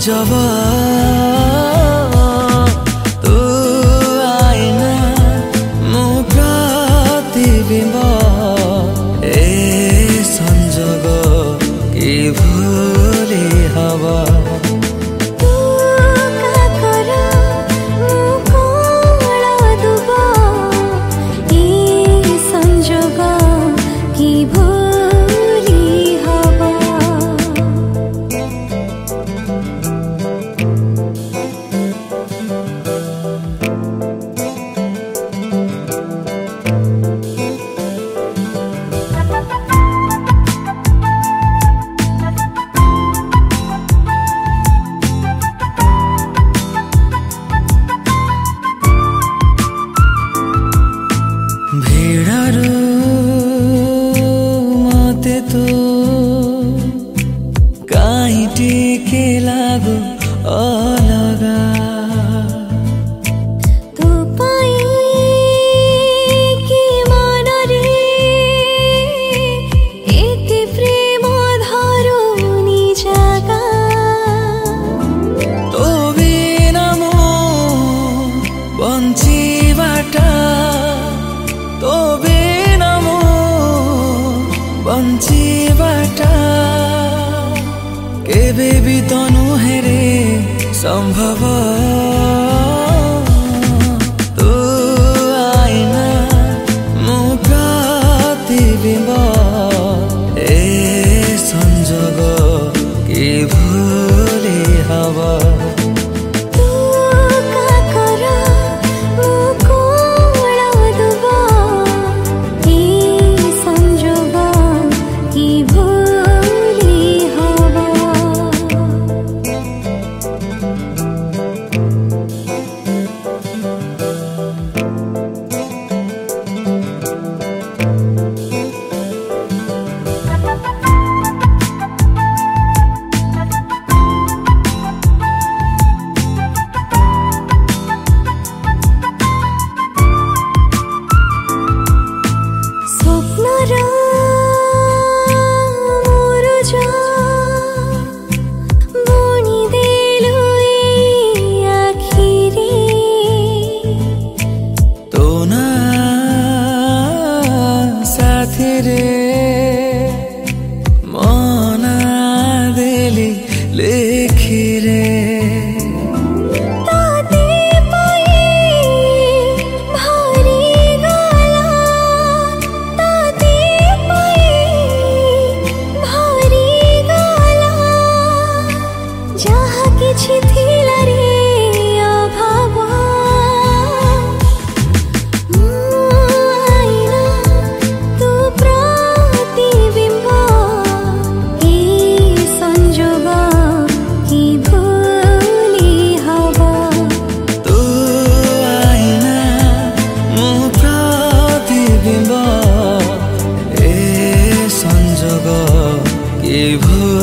जब तू आइना मो प्रतिबिम्ब ए संजोग कि भूली हवा भिड़ारू मते तो काई टिके लागो अलगा तो पाई कि मनरे एते प्रेम धरुनी जागा तो बिना मो बंचीबाटा तो बिना मो बंचीबाटा केबे भी तो नुहे रे संभव तू आइना मो प्रतिबिम्ब ए संजोग कि भूली हवा मना देली लेखी रे जहाँ किछि थिला रे अभाव कि